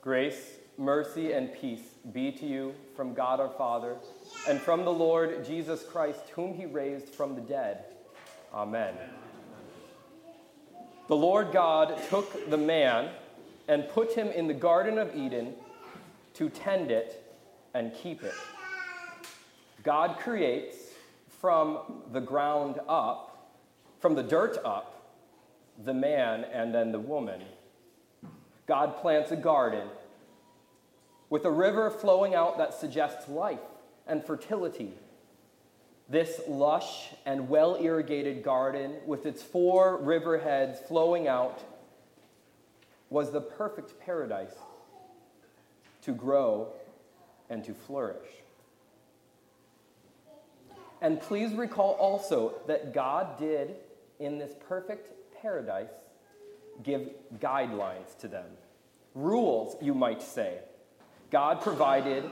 Grace, mercy, and peace be to you from God our Father and from the Lord Jesus Christ, whom he raised from the dead. Amen. The Lord God took the man and put him in the Garden of Eden to tend it and keep it. God creates from the ground up, from the dirt up, the man and then the woman. God plants a garden with a river flowing out that suggests life and fertility. This lush and well-irrigated garden with its 4 river heads flowing out was the perfect paradise to grow and to flourish. And please recall also that God did, in this perfect paradise, give guidelines to them. Rules, you might say. God provided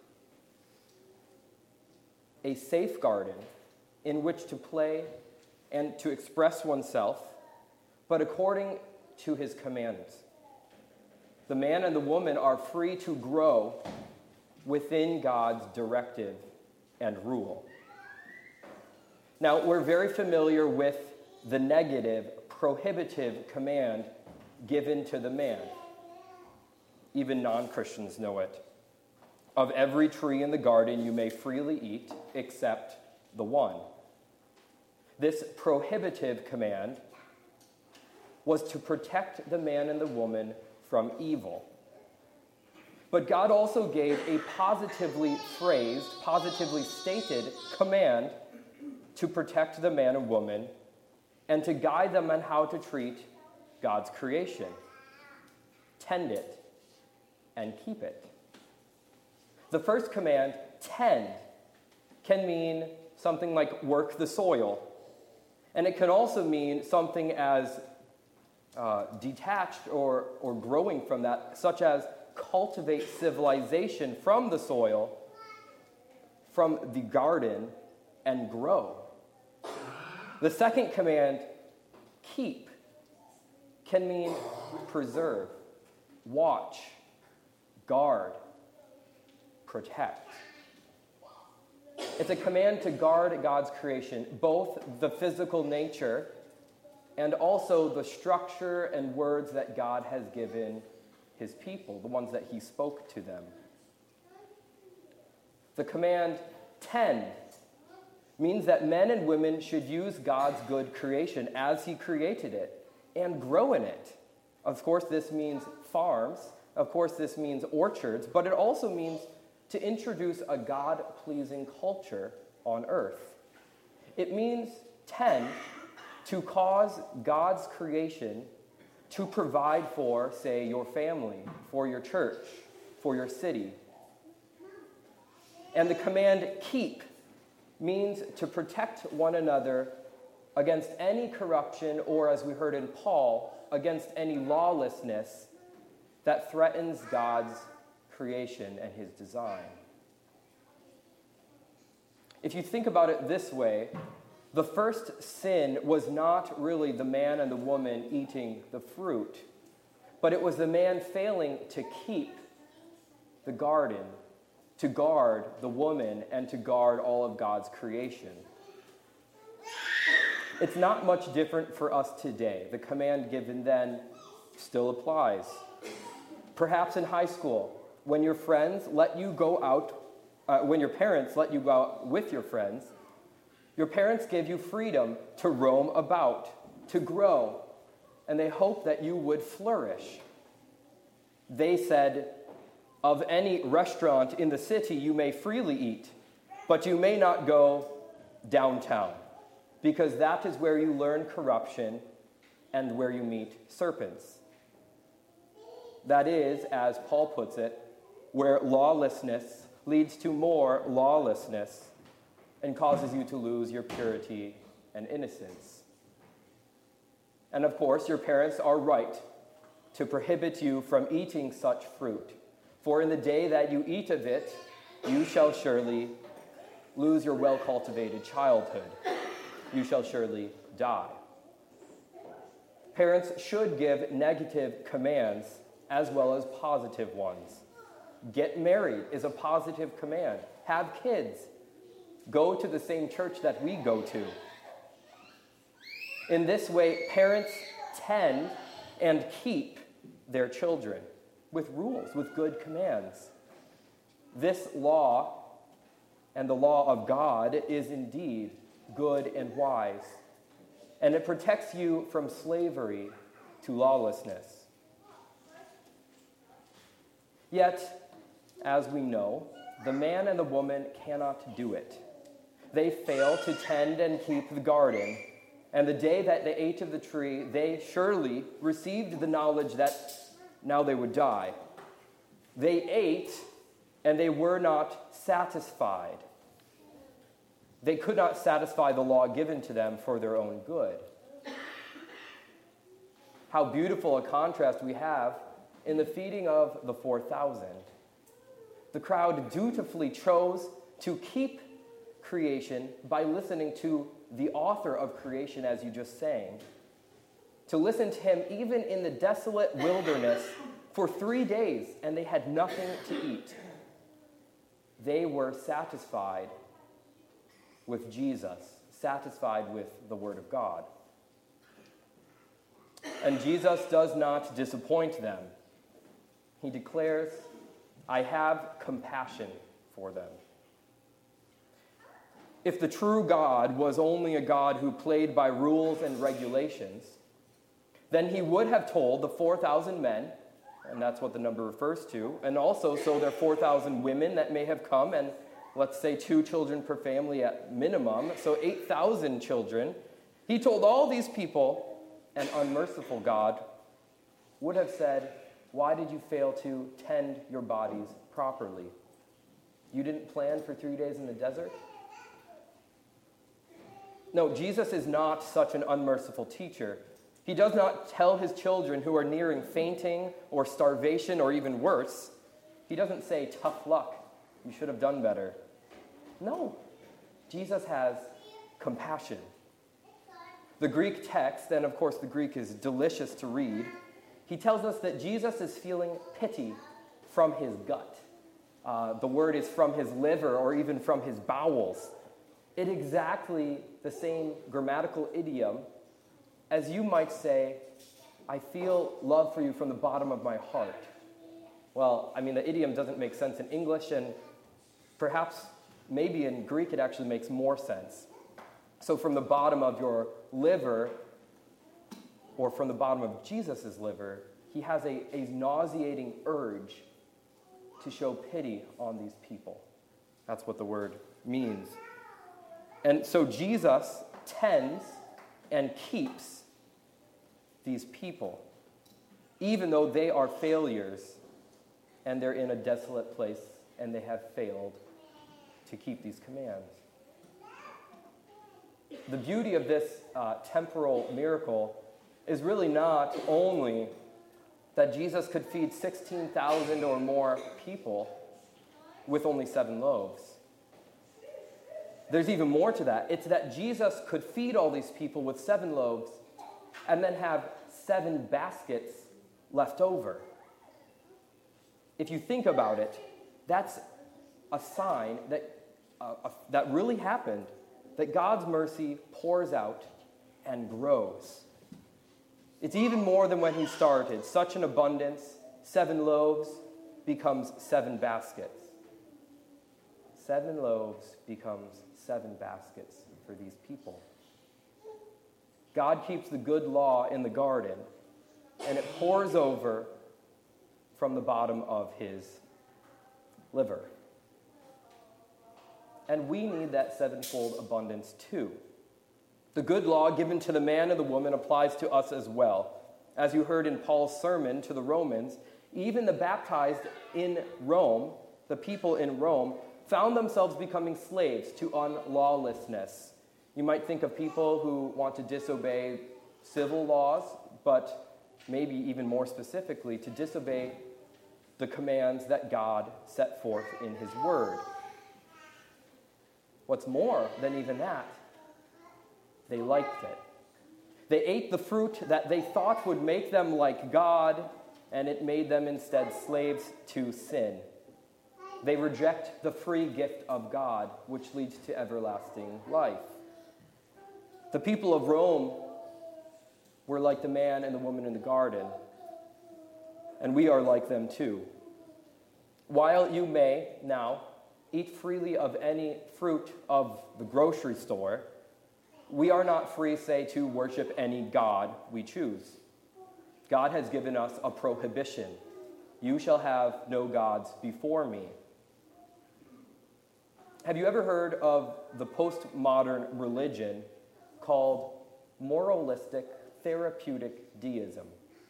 a safe garden in which to play and to express oneself, but according to his commands. The man and the woman are free to grow within God's directive and rule. Now, we're very familiar with the negative, prohibitive command given to the man. Even non-Christians know it. Of every tree in the garden you may freely eat, except the one. This prohibitive command was to protect the man and the woman from evil. But God also gave a positively phrased, positively stated command to protect the man and woman and to guide them on how to treat God's creation. Tend it and keep it. The first command, tend, can mean something like work the soil. And it can also mean something as detached or growing from that, such as cultivate civilization from the soil, from the garden, and grow. The second command, keep, can mean preserve, watch, guard, protect. It's a command to guard God's creation, both the physical nature and also the structure and words that God has given his people, the ones that he spoke to them. The command, tend, means that men and women should use God's good creation as he created it and grow in it. Of course, this means farms. Of course, this means orchards, but it also means to introduce a God-pleasing culture on earth. It means, tend, to cause God's creation to provide for, say, your family, for your church, for your city. And the command, keep, means to protect one another against any corruption or, as we heard in Paul, against any lawlessness that threatens God's creation and his design. If you think about it this way, the first sin was not really the man and the woman eating the fruit, but it was the man failing to keep the garden, to guard the woman, and to guard all of God's creation. It's not much different for us today. The command given then still applies. Perhaps in high school, when your friends let you go out, when your parents let you go out with your friends, your parents gave you freedom to roam about, to grow, and they hoped that you would flourish. They said, of any restaurant in the city you may freely eat, but you may not go downtown, because that is where you learn corruption and where you meet serpents. That is, as Paul puts it, where lawlessness leads to more lawlessness and causes you to lose your purity and innocence. And of course, your parents are right to prohibit you from eating such fruit. For in the day that you eat of it, you shall surely lose your well-cultivated childhood. You shall surely die. Parents should give negative commands as well as positive ones. Get married is a positive command. Have kids. Go to the same church that we go to. In this way, parents tend and keep their children with rules, with good commands. This law and the law of God is indeed good and wise, and it protects you from slavery to lawlessness. Yet, as we know, the man and the woman cannot do it. They fail to tend and keep the garden, and the day that they ate of the tree, they surely received the knowledge that now they would die. They ate, and they were not satisfied. They could not satisfy the law given to them for their own good. How beautiful a contrast we have in the feeding of the 4,000. The crowd dutifully chose to keep creation by listening to the author of creation, as you just sang, to listen to him even in the desolate wilderness for 3 days, and they had nothing to eat. They were satisfied with Jesus, satisfied with the Word of God. And Jesus does not disappoint them. He declares, I have compassion for them. If the true God was only a God who played by rules and regulations, then he would have told the 4,000 men, and that's what the number refers to, and also so there are 4,000 women that may have come, and let's say 2 children per family at minimum, so 8,000 children. He told all these people, an unmerciful God would have said, why did you fail to tend your bodies properly? You didn't plan for 3 days in the desert? No, Jesus is not such an unmerciful teacher. He does not tell his children who are nearing fainting or starvation or even worse, he doesn't say, tough luck, you should have done better. No, Jesus has compassion. The Greek text, and of course the Greek is delicious to read, he tells us that Jesus is feeling pity from his gut. The word is from his liver or even from his bowels. It's exactly the same grammatical idiom as you might say, I feel love for you from the bottom of my heart. Well, I mean, the idiom doesn't make sense in English, and perhaps maybe in Greek it actually makes more sense. So from the bottom of your liver, or from the bottom of Jesus' liver, he has a nauseating urge to show pity on these people. That's what the word means. And so Jesus tends and keeps these people, even though they are failures and they're in a desolate place and they have failed to keep these commands. The beauty of this temporal miracle is really not only that Jesus could feed 16,000 or more people with only 7 loaves. There's even more to that. It's that Jesus could feed all these people with 7 loaves and then have 7 baskets left over. If you think about it, that's a sign that really happened, that God's mercy pours out and grows. It's even more than when he started. Such an abundance, 7 loaves becomes 7 baskets. 7 loaves becomes 7 baskets for these people. God keeps the good law in the garden, and it pours over from the bottom of his liver. And we need that 7-fold abundance too. The good law given to the man and the woman applies to us as well. As you heard in Paul's sermon to the Romans, even the baptized in Rome, the people in Rome, found themselves becoming slaves to unlawlessness. You might think of people who want to disobey civil laws, but maybe even more specifically, to disobey the commands that God set forth in his word. What's more than even that, they liked it. They ate the fruit that they thought would make them like God, and it made them instead slaves to sin. They reject the free gift of God, which leads to everlasting life. The people of Rome were like the man and the woman in the garden, and we are like them too. While you may now eat freely of any fruit of the grocery store, we are not free, say, to worship any god we choose. God has given us a prohibition. You shall have no gods before me. Have you ever heard of the postmodern religion called moralistic therapeutic deism?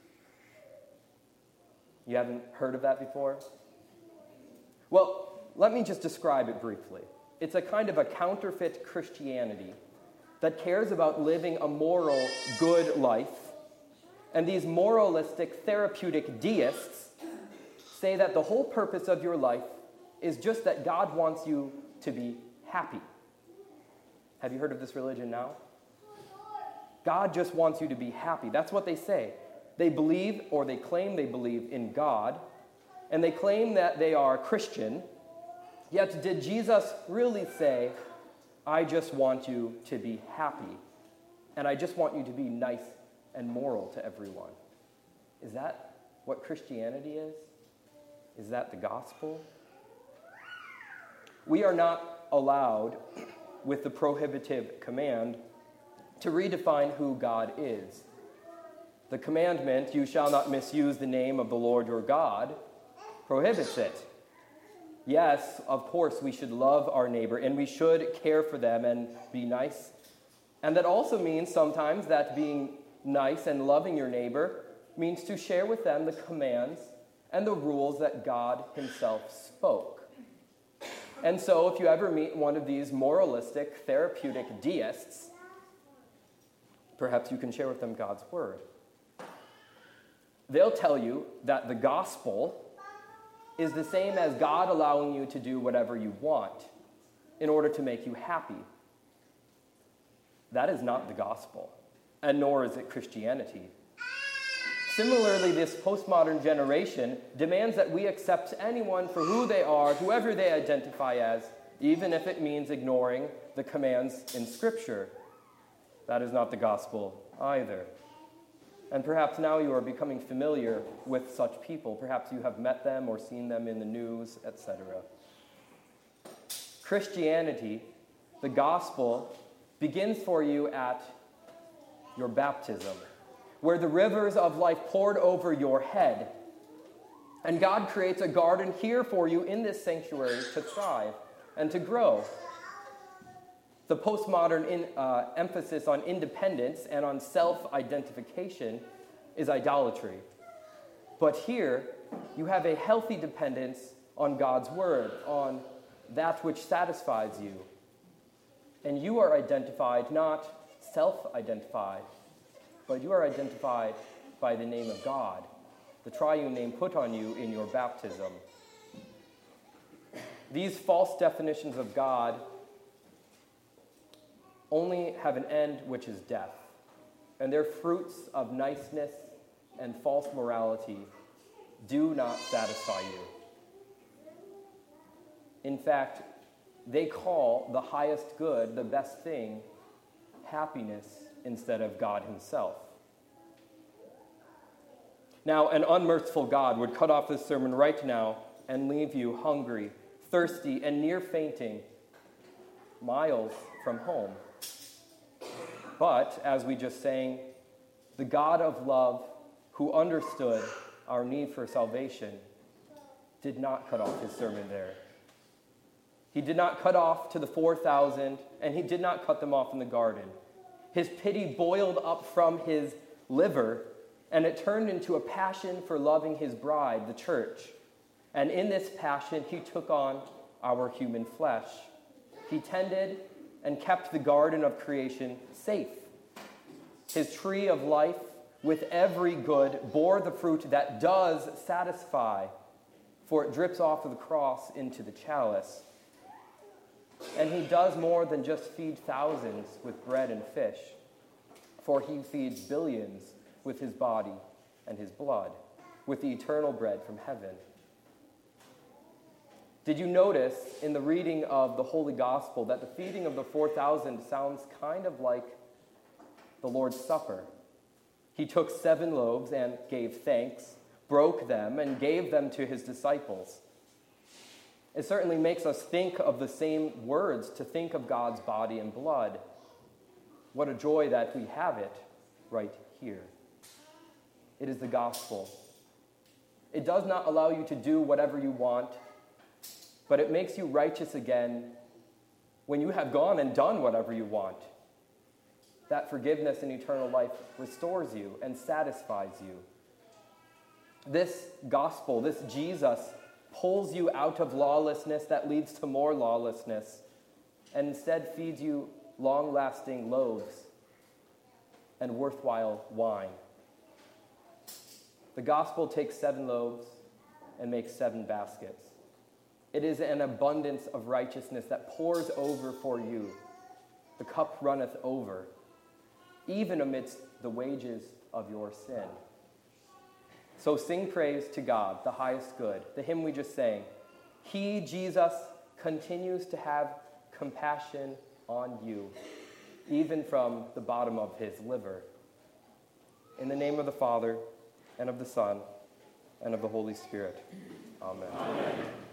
You haven't heard of that before? Well, let me just describe it briefly. It's a kind of a counterfeit Christianity that cares about living a moral, good life. And these moralistic therapeutic deists say that the whole purpose of your life is just that God wants you to be happy. Have you heard of this religion now? God just wants you to be happy. That's what they say. They believe, or they claim they believe in God, and they claim that they are Christian. Yet did Jesus really say, I just want you to be happy, and I just want you to be nice and moral to everyone? Is that what Christianity is? Is that the gospel? We are not allowed, with the prohibitive command, to redefine who God is. The commandment, you shall not misuse the name of the Lord your God, prohibits it. Yes, of course, we should love our neighbor, and we should care for them and be nice. And that also means sometimes that being nice and loving your neighbor means to share with them the commands and the rules that God himself spoke. And so if you ever meet one of these moralistic, therapeutic deists, perhaps you can share with them God's word. They'll tell you that the gospel is the same as God allowing you to do whatever you want in order to make you happy. That is not the gospel, and nor is it Christianity. Similarly, this postmodern generation demands that we accept anyone for who they are, whoever they identify as, even if it means ignoring the commands in Scripture. That is not the gospel either. And perhaps now you are becoming familiar with such people. Perhaps you have met them or seen them in the news, etc. Christianity, the gospel, begins for you at your baptism, where the rivers of life poured over your head. And God creates a garden here for you in this sanctuary to thrive and to grow. The postmodern emphasis on independence and on self-identification is idolatry. But here, you have a healthy dependence on God's word, on that which satisfies you. And you are identified, not self-identified, but you are identified by the name of God, the triune name put on you in your baptism. These false definitions of God only have an end, which is death. And their fruits of niceness and false morality do not satisfy you. In fact, they call the highest good, the best thing, happiness instead of God himself. Now, an unmerciful God would cut off this sermon right now and leave you hungry, thirsty, and near fainting, miles from home. But, as we just sang, the God of love, who understood our need for salvation, did not cut off his sermon there. He did not cut off to the 4,000, and he did not cut them off in the garden. His pity boiled up from his liver, and it turned into a passion for loving his bride, the church. And in this passion, he took on our human flesh. He tended and kept the garden of creation safe. His tree of life, with every good, bore the fruit that does satisfy, for it drips off of the cross into the chalice. And he does more than just feed thousands with bread and fish, for he feeds billions with his body and his blood. with the eternal bread from heaven. Did you notice in the reading of the Holy Gospel that the feeding of the 4,000 sounds kind of like the Lord's Supper? He took 7 loaves and gave thanks, broke them, and gave them to his disciples. It certainly makes us think of the same words, to think of God's body and blood. What a joy that we have it right here. It is the gospel. It does not allow you to do whatever you want, but it makes you righteous again when you have gone and done whatever you want. That forgiveness and eternal life restores you and satisfies you. This gospel, this Jesus, pulls you out of lawlessness that leads to more lawlessness and instead feeds you long-lasting loaves and worthwhile wine. The gospel takes 7 loaves and makes 7 baskets. It is an abundance of righteousness that pours over for you. The cup runneth over, even amidst the wages of your sin. So sing praise to God, the highest good. The hymn we just sang. He, Jesus, continues to have compassion on you, even from the bottom of his liver. In the name of the Father, and of the Son, and of the Holy Spirit. Amen. Amen.